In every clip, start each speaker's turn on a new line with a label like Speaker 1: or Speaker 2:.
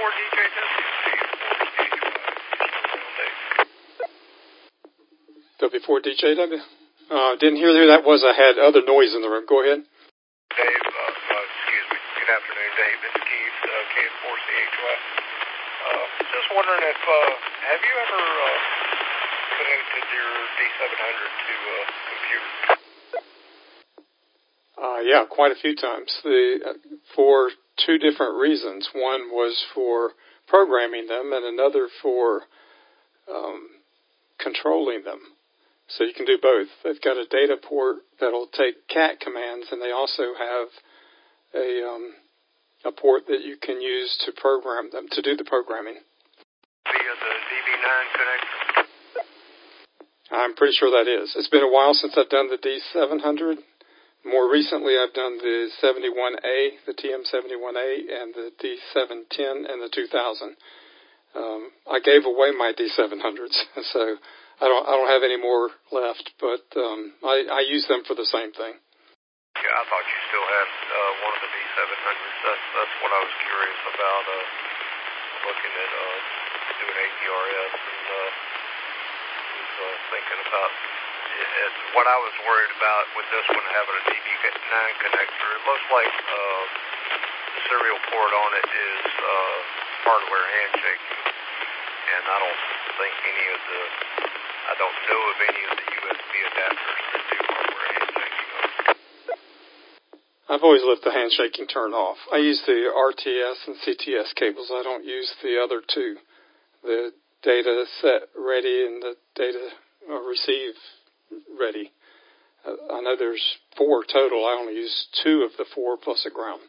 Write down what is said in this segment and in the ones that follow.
Speaker 1: W4DJW? Didn't hear who that was. I had other noise in the room. Go ahead.
Speaker 2: Dave, excuse me. Good afternoon, Dave. It's Keith, K4CHY. Just wondering if, have you ever connected your D700 to a computer?
Speaker 1: Yeah, quite a few times. For two different reasons. One was for programming them and another for controlling them. So you can do both. They've got a data port that'll take CAT commands, and they also have a port that you can use to program them, to do the programming.
Speaker 2: Via the DB9 connector?
Speaker 1: I'm pretty sure that is. It's been a while since I've done the D700. More recently, I've done the 71A, the TM71A, and the D710 and the 2000. I gave away my D700s, so I don't have any more left, but I use them for the same thing.
Speaker 2: Yeah, I thought you still had one of the D700s. That's what I was curious about, looking at doing APRS, and was thinking about it. What I was worried about with this one having a DB9 connector, it looks like the serial port on it is hardware handshaking, and I don't know of any of the USB adapters that do hardware handshaking.
Speaker 1: I've always left the handshaking turned off. I use the RTS and CTS cables. I don't use the other two, the data set ready and the data receive ready. I know there's 4 total. I only use 2 of the 4 plus a ground.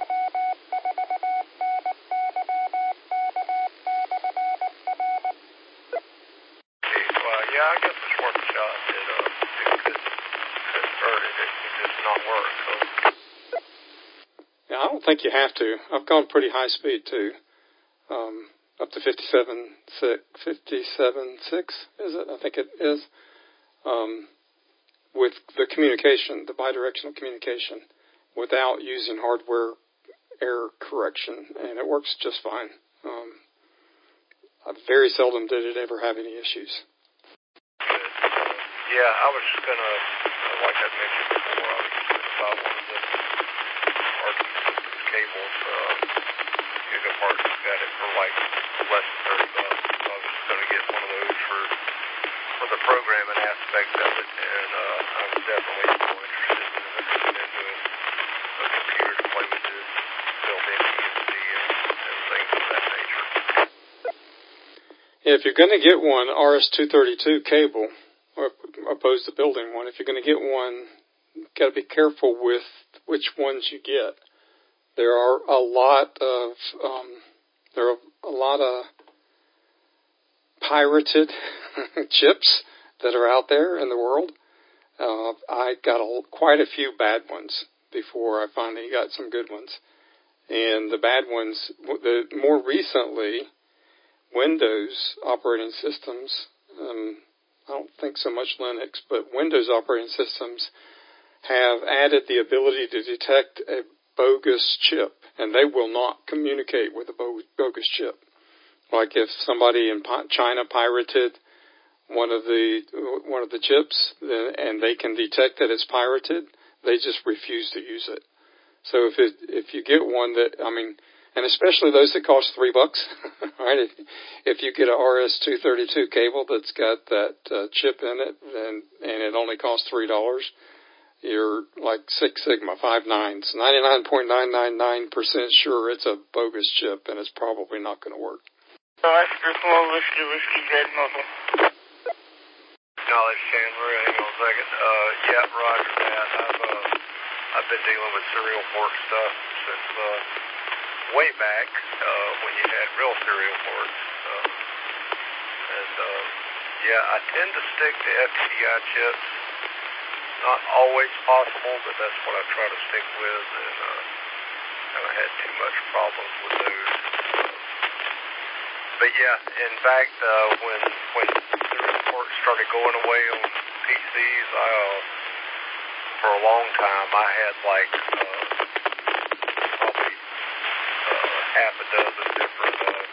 Speaker 2: Yeah, I guess it's worth a shot. It could start it. It could just not work. So.
Speaker 1: Yeah, I don't think you have to. I've gone pretty high speed too, up to 57.6, is it? I think it is. With the communication, the bidirectional communication, without using hardware error correction, and it works just fine. I very seldom did it ever have any issues.
Speaker 2: Yeah, I was going to, like I mentioned before, I was about one of the RT cables, Gigapart got it for like less than $30. So I was going to get one of those for the programming aspect of it, and I'm definitely more interested in doing a computer to play with this built-in USB and things of that nature.
Speaker 1: Yeah, if you're going to get one RS-232 cable, or opposed to building one, if you're going to get one, you've got to be careful with which ones you get. There are a lot of pirated chips that are out there in the world. I got quite a few bad ones before I finally got some good ones. And the bad ones, more recently, Windows operating systems, I don't think so much Linux, but Windows operating systems have added the ability to detect a bogus chip, and they will not communicate with a bogus chip. Like if somebody in China pirated one of the chips, and they can detect that it's pirated, they just refuse to use it. So if you get one that, and especially those that cost $3, right? If you get a RS-232 cable that's got that chip in it, and it only costs $3, you're like Six Sigma, 5 nines, 99.999% sure it's a bogus chip, and it's probably not going to work.
Speaker 3: Oscar Small Whiskey Red Muzzle.
Speaker 2: Knowledge Chandler, hang on a second. Yeah, roger that. I've been dealing with serial port stuff since way back when you had real serial ports. Yeah, I tend to stick to FTDI chips. Not always possible, but that's what I try to stick with, and haven't had too much problems with those. But yeah, in fact, when serial ports started going away on PCs, for a long time I had like probably half a dozen different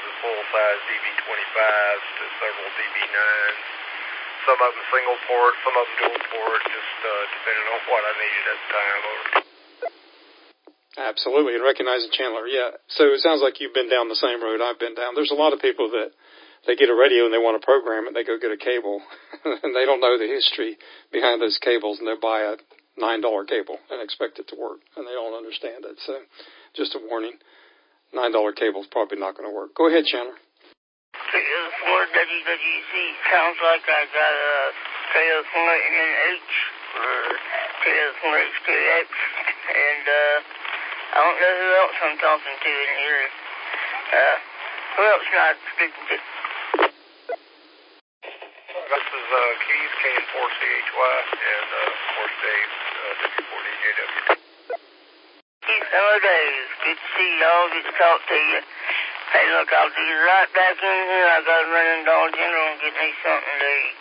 Speaker 2: the full-size DB25s to several DB9s. Some of them single port, some of them dual port, just depending on what I needed at the time. Over.
Speaker 1: Absolutely, and recognizing Chandler, yeah. So it sounds like you've been down the same road I've been down. There's a lot of people that they get a radio and they want to program it, they go get a cable, and they don't know the history behind those cables, and they'll buy a $9 cable and expect it to work, and they don't understand it. So just a warning, $9 cable is probably not going to work. Go ahead, Chandler.
Speaker 3: For WWC, sounds like I got a KS1NH or KS1H2X, and I don't know who else I'm talking to in here. Who else am I speaking to?
Speaker 2: This is Keith, KN4CHY, and of course Dave, W4DJW.
Speaker 3: Keith, hello Dave. Good to see y'all. Good to talk to you. Hey, look, I'll be right back in here. I got to run in Dollar General and get me something to eat.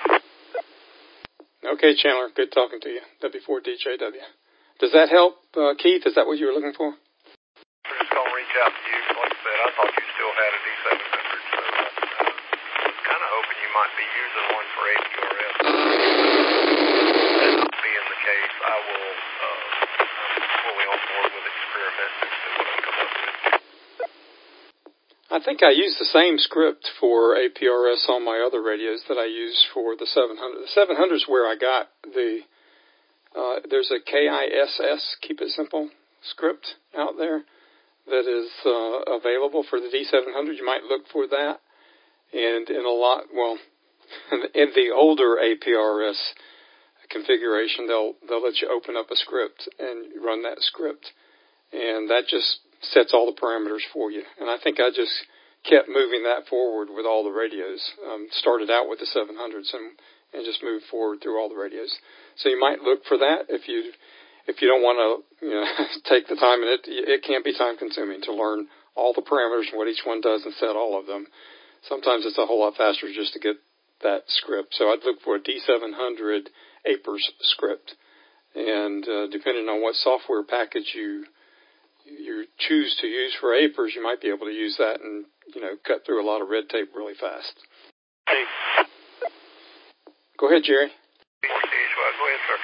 Speaker 1: Okay, Chandler. Good talking to you. W4DJW. Does that help, Keith? Is that what you were looking for?
Speaker 2: I'm just going to reach out to you. Like I said, I thought you still had a D700, so I was kind of hoping you might be using one for APRS. That not being the case, I'm fully on board with experimenting and see what I come up with.
Speaker 1: I think I use the same script for APRS on my other radios that I use for the 700. The 700 is where I got the, there's a KISS, Keep It Simple script out there that is available for the D700. You might look for that. And in in the older APRS configuration, they'll let you open up a script and run that script. And that just sets all the parameters for you. And I think I just kept moving that forward with all the radios. Started out with the 700s and just moved forward through all the radios. So you might look for that if you don't want to take the time, and it can be time consuming to learn all the parameters and what each one does and set all of them. Sometimes it's a whole lot faster just to get that script. So I'd look for a D700 APRS script, and depending on what software package you choose to use for APRS, you might be able to use that and, cut through a lot of red tape really fast.
Speaker 2: Hey.
Speaker 1: Go ahead, Jerry.
Speaker 2: Go ahead, sir.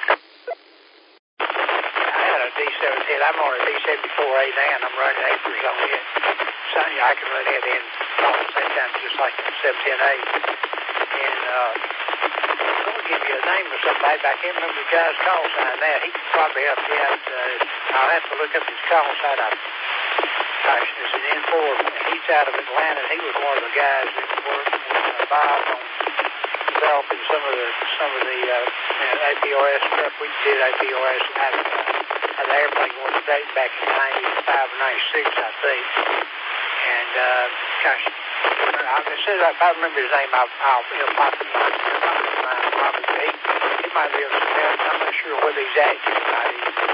Speaker 4: I had a D710. I'm on a D74A now, and I'm running APRS on it. So I can run it in all at the same time, just like the 710A. And I'm going to give you a name of somebody, but I can't remember the guy's call sign now. He can probably help you out. I'll have to look up his call sign. Gosh, it's an N4. He's out of Atlanta. He was one of the guys that worked with Bob on developing some of the APRS stuff. We did APRS out of the airplane going to date back in 95 or 96, I think. And gosh, as soon as I remember his name, it'll pop in my mind. Probably he might be able to help. I'm not sure whether he's active or not.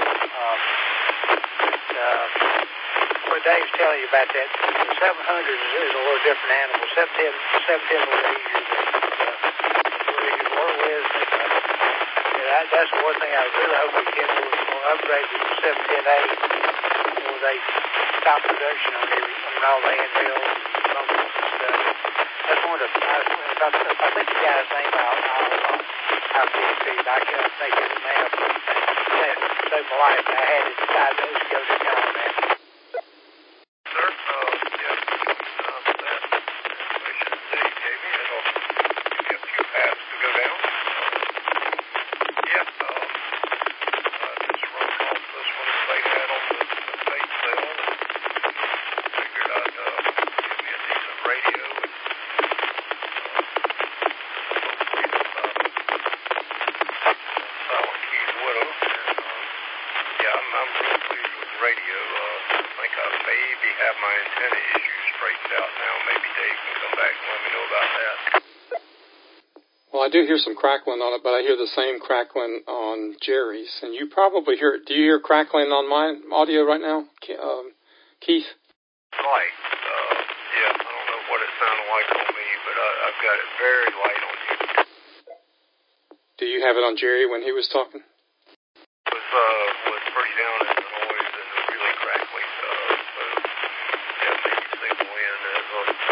Speaker 4: What Dave's telling you about that, the 700 is a little different animal. 710 was easier to work with. That's the one thing I really hope we get more upgrades with the 710A. They stop production on all the handhelds and motors and stuff. That's one of the, if I think the guy's name, I'll give it to you. I can't think of it now. That saved my life. I had it 5 days ago to call on that.
Speaker 2: Sir, that information Dave gave me, it'll give you a few paths to go down. Just run off this one that they had on the bait sale. Figured I'd give me a decent radio and Silent Keys Widow. And I'm real pleased with the radio. I think I maybe have my antenna issues straightened out now. Maybe Dave can come back and let me know about that.
Speaker 1: Well, I do hear some crackling on it, but I hear the same crackling on Jerry's. And you probably hear it. Do you hear crackling on my audio right now, Keith?
Speaker 2: Light. I don't know what it sounded like on me, but I've got it very light on you.
Speaker 1: Do you have it on Jerry when he was talking?
Speaker 2: Was pretty down in the noise and really crackly. So maybe signal in as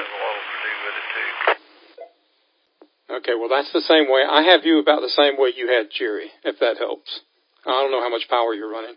Speaker 1: Okay, well, that's the same way. I have you about the same way you had Jerry, if that helps. I don't know how much power you're running.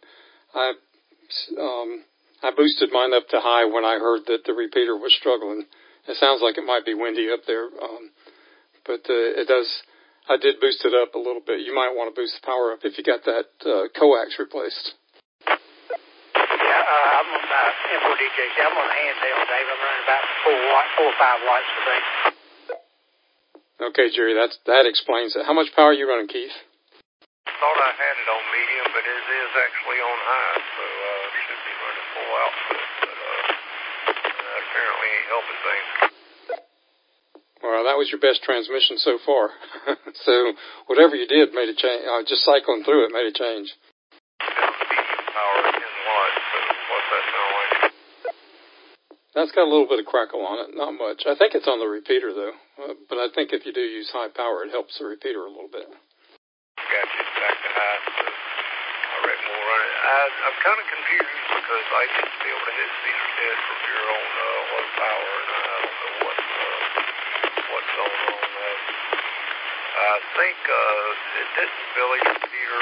Speaker 1: I boosted mine up to high when I heard that the repeater was struggling. It sounds like it might be windy up there, but it does. I did boost it up a little bit. You might want to boost the power up if you got that coax replaced.
Speaker 4: Yeah, I'm on M4DJC. I'm on the handheld, Dave. I'm running about 4 or 5 watts a day.
Speaker 2: Okay, Jerry, that explains it. How much power are you running, Keith?
Speaker 3: Thought I had it on medium, but it is actually on high, so should be running full output. But that apparently ain't helping things.
Speaker 2: Well, that was your best transmission so far. So whatever you did made a change. Just cycling through it made a change.
Speaker 3: Medium power 10 watts. So what's that sound like?
Speaker 2: That's got a little bit of crackle on it, not much. I think it's on the repeater though. But I think if you do use high power, it helps the repeater a little bit.
Speaker 3: Gotcha. Back to high. So I reckon we'll run it. I'm kind of confused because I used to be able to hit Cedar Head from here on low power, and I don't know what's going on. I think it didn't Billy Peter.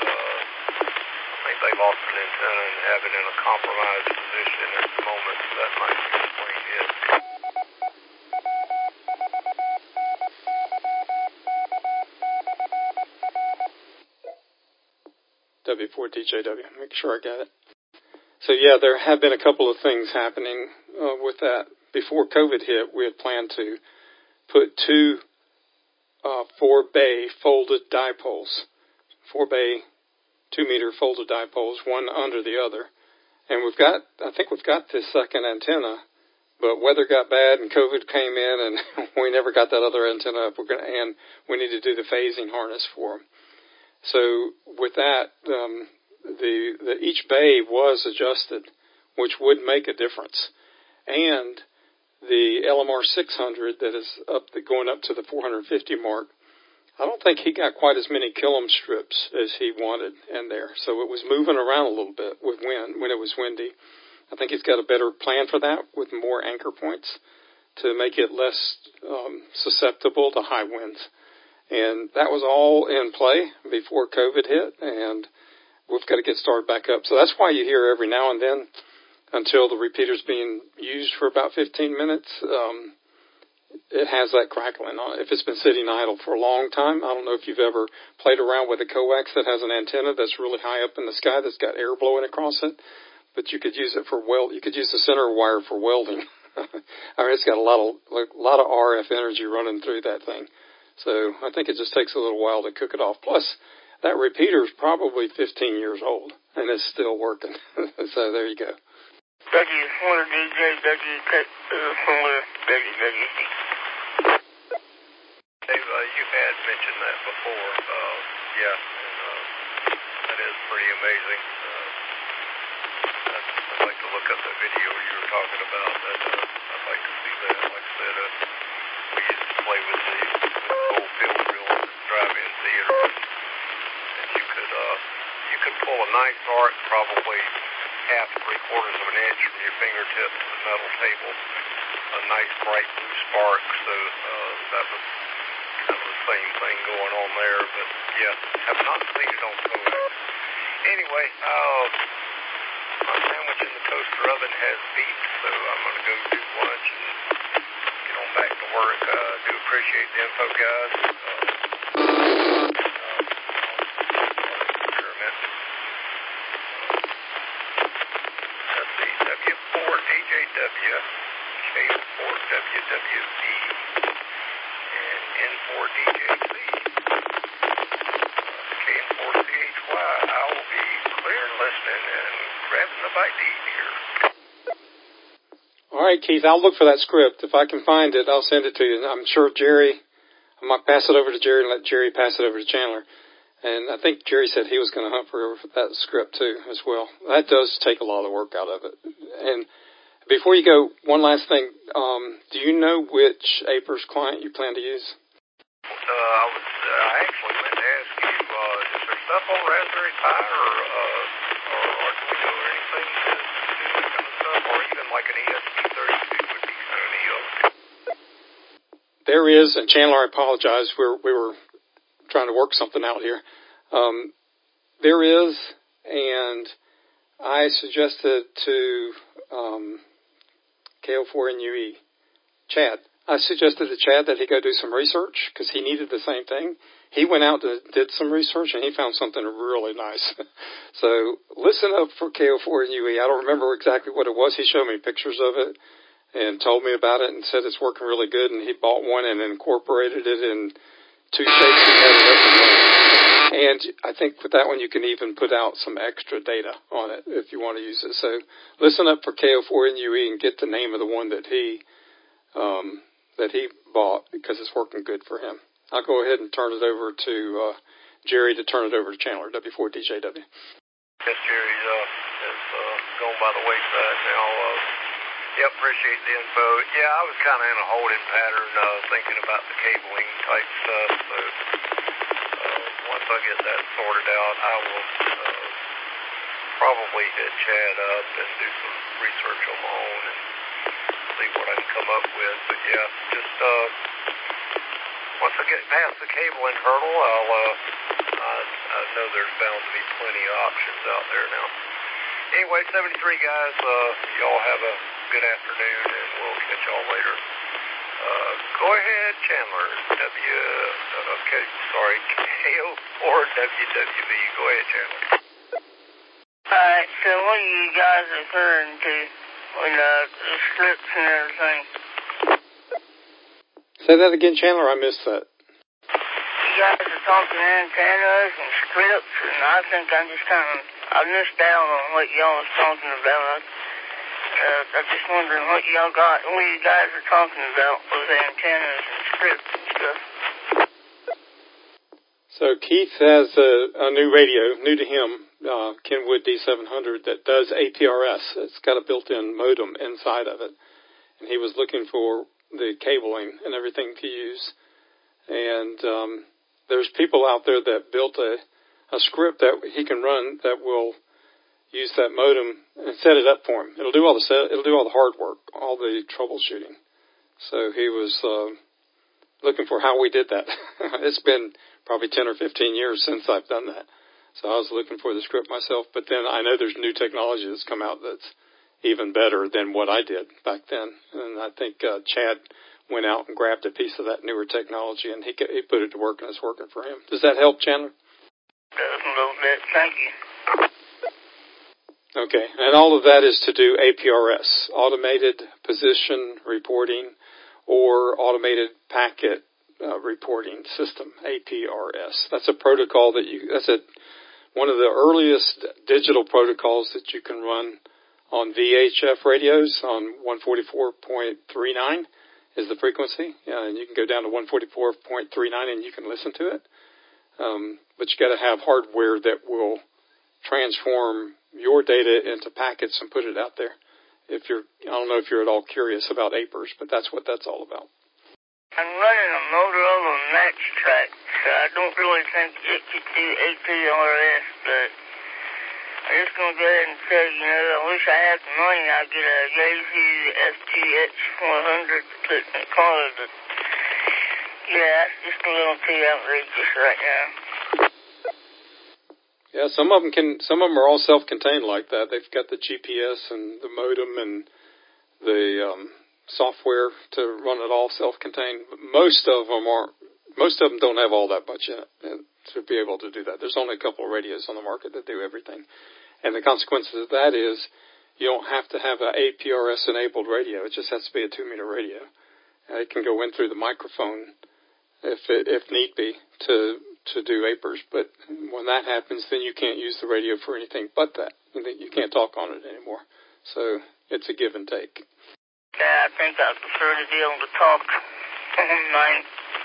Speaker 3: I think they lost an antenna and have it in a compromised position at the moment. So that might explain it.
Speaker 2: W4DJW. Make sure I got it. So yeah, there have been a couple of things happening with that. Before COVID hit, we had planned to put 2 4-bay folded dipoles, 4-bay 2-meter folded dipoles, one under the other. And I think we've got this second antenna, but weather got bad and COVID came in and we never got that other antenna up. And we need to do the phasing harness for them. So with that, each bay was adjusted, which would make a difference. And the LMR 600 that is going up to the 450 mark, I don't think he got quite as many kilometer strips as he wanted in there. So it was moving around a little bit with wind when it was windy. I think he's got a better plan for that with more anchor points to make it less susceptible to high winds. And that was all in play before COVID hit, and we've got to get started back up. So that's why you hear every now and then, until the repeater's being used for about 15 minutes, it has that crackling on it. If it's been sitting idle for a long time, I don't know if you've ever played around with a coax that has an antenna that's really high up in the sky that's got air blowing across it, but you could use it for you could use the center wire for welding. I mean, it's got a lot of RF energy running through that thing. So I think it just takes a little while to cook it off. Plus, that repeater is probably 15 years old, and it's still working. So there you go.
Speaker 3: Dave, you had mentioned that before. Yeah, and that is pretty amazing. I'd like to look up the video you were talking about. I'd like to see that. Like I said, we used to play with the old field reel in the drive-in theater, and you could pull a nice arc, probably half, 3/4 of an inch from your fingertip to the metal table. A nice bright blue spark. So that was kind of the same thing going on there. But yeah, have not seen it on coax. Anyway, my sandwich in the toaster oven has beeped, so I'm going to go do lunch and get on back to work. Do appreciate the info, guys. Let's see, W4DJW, K4WWV, and N4DJC, K4CHY. I will be clear and listening and grabbing the bite to eat here.
Speaker 2: All right, Keith, I'll look for that script. If I can find it, I'll send it to you. I'm sure I might pass it over to Jerry and let Jerry pass it over to Chandler. And I think Jerry said he was going to hunt for that script too as well. That does take a lot of work out of it. And before you go, one last thing. Do you know which APRS client you plan to use?
Speaker 3: I actually meant to ask you, is there stuff on Raspberry Pi or Arduino or anything to do that kind of stuff, or even like an ESP32 would be kind of neat.
Speaker 1: there is, and Chandler, I apologize, we were trying to work something out here. There is, and I suggested to KO4NUE, Chad. I suggested to Chad that he go do some research because he needed the same thing. He went out and did some research, and he found something really nice. So listen up for KO4NUE. I don't remember exactly what it was. He showed me pictures of it and told me about it and said it's working really good, and he bought one and incorporated it in 2 states and had it up and running. And I think with that one you can even put out some extra data on it if you want to use it. So listen up for KO4NUE and get the name of the one that he bought because it's working good for him. I'll go ahead and turn it over to Jerry to turn it over to Chandler, W4DJW.
Speaker 2: Yes, Jerry is going by the wayside now. Yeah, appreciate the info. Yeah, I was kind of in a holding pattern thinking about the cabling type stuff. So once I get that sorted out, I will probably hit Chad up and do some research on my own and see what I can come up with. But yeah, just once I get past the cabling hurdle, I know there's bound to be plenty of options out there now. Anyway, 73 guys, y'all have a good afternoon, and we'll catch y'all later. Go ahead, Chandler. KO4WWV. Go ahead, Chandler.
Speaker 3: Alright, so what are you guys referring to when the scripts and everything?
Speaker 1: Say that again, Chandler. I missed that.
Speaker 3: You guys are talking antennas and scripts, and I think I missed out on what y'all was talking about. I'm just wondering what you guys are talking about with antennas and scripts and stuff.
Speaker 1: So Keith has a new radio, new to him, Kenwood D700, that does APRS. It's got a built-in modem inside of it. And he was looking for the cabling and everything to use. And there's people out there that built a script that he can run that will use that modem and set it up for him. It'll do all the hard work, all the troubleshooting. So he was looking for how we did that. It's been probably 10 or 15 years since I've done that. So I was looking for the script myself, but then I know there's new technology that's come out that's even better than what I did back then. And I think Chad went out and grabbed a piece of that newer technology, and he put it to work, and it's working for him. Does that help, Chandler?
Speaker 3: Does a little bit. Thank you.
Speaker 1: Okay, and all of that is to do APRS, Automated Position Reporting, or Automated Packet Reporting System, APRS. That's a protocol that's one of the earliest digital protocols that you can run on VHF radios on 144.39 is the frequency, and you can go down to 144.39 and you can listen to it. But you got to have hardware that will transform your data into packets and put it out there. I don't know if you're at all curious about APRS, but that's what that's all about.
Speaker 3: I'm running a Motorola Max Track, so I don't really think it could do APRS, but I'm just going to go ahead and say, I wish I had the money. I'd get a Yaesu FGX 400 to put in the car, but yeah, that's just a little too outrageous right now.
Speaker 1: Yeah, some of them are all self-contained like that. They've got the GPS and the modem and the software to run it all self-contained. Most of them don't have all that much in it to be able to do that. There's only a couple of radios on the market that do everything. And the consequences of that is you don't have to have an APRS-enabled radio. It just has to be a 2-meter radio. It can go in through the microphone if need be to do APRS. But when that happens, then you can't use the radio for anything but that. You can't talk on it anymore. So it's a give and take.
Speaker 3: Yeah, I think I prefer to be able to talk online.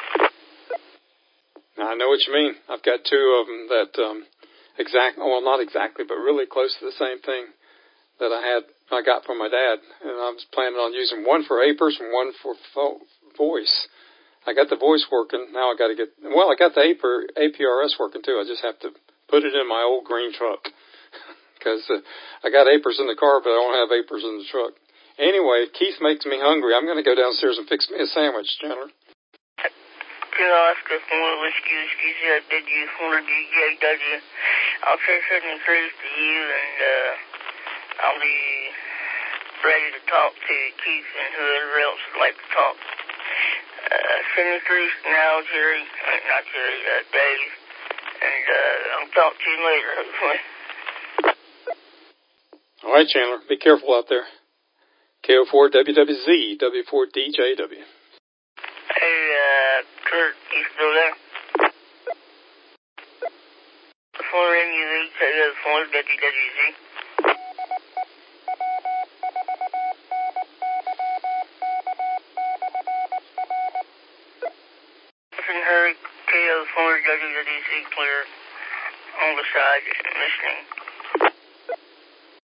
Speaker 1: I know what you mean. I've got 2 of them that not exactly, but really close to the same thing that I got from my dad. And I was planning on using one for APRS and one for voice. I got the voice working. Now I got the APRS working too. I just have to put it in my old green truck because I got APRS in the car, but I don't have APRS in the truck. Anyway, Keith makes me hungry. I'm going to go downstairs and fix me a sandwich, Chandler.
Speaker 3: Kilo Oscar 4 Whiskey ZW4 DJW. I'll say something close to you, and I'll be ready to talk to Keith and whoever else would like to talk. Send me through now, Jerry. Not Jerry, Dave. And I'll talk to you later, hopefully.
Speaker 1: All right, Chandler. Be careful out there. KO4WWZ, W4DJW.
Speaker 3: Hey, Kurt, you still there? 4NUV, KO4WWZ. Listen, hurry, KO4WWZ, clear on the side, listening.